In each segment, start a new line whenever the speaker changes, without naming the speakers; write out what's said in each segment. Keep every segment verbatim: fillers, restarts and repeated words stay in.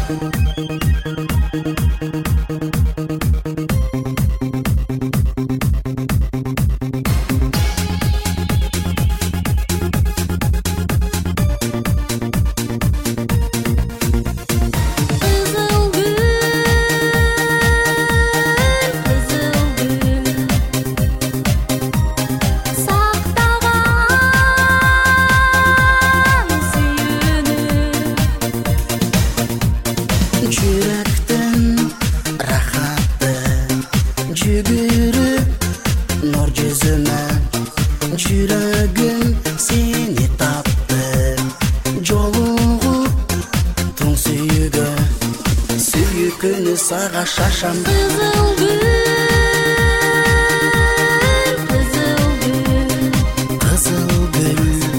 Жүрегім сені тапты, жолығып тұң сүйігі, сүйікіні саға шашам.
Қызыл гүл, қызыл гүл,
қызыл гүл,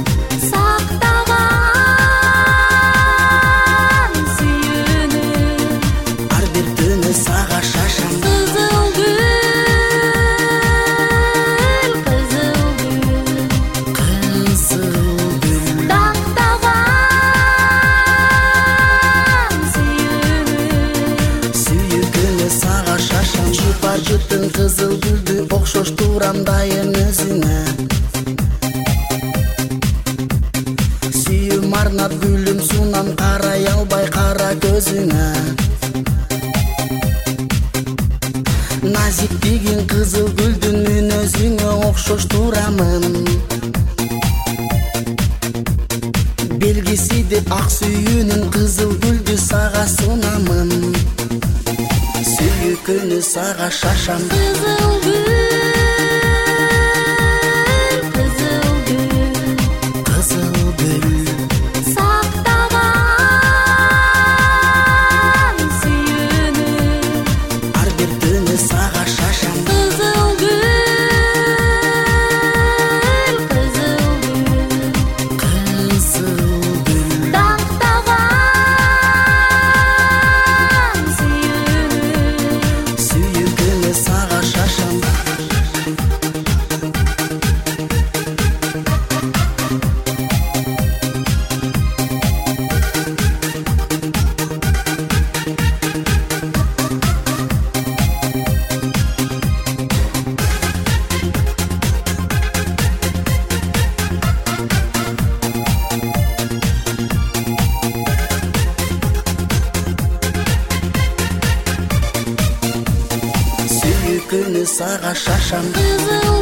сақтаған сүйіні,
әрбір түні саға шашам.
қызыл гүл, қызыл гүл,
қызыл гүл,
сақтаған сүйіні,
сүйікіні саға шашам. Жұпар жұттың қызыл гүлді, оқшош турамдайын өзіңе. Сүйім арнап гүлім сунам, қарай албай қара көзіңе. Назик деген қызыл гүлдің мен өзіңе оқшош турамын. Белгісі деп ақ сүйінің қызыл гүлді саға сунамын. Сүйікіні саға шашам.
қызыл гүл, қызыл гүл,
қызыл гүл,
сақтаған сүйіні,
әрбір түні саға шашам.
қызыл гүл, қызыл гүл,
қызыл гүл,
сақтаған сүйіні,
сүйікіні саға шашам. Сүйікіні саға шашам.
қызыл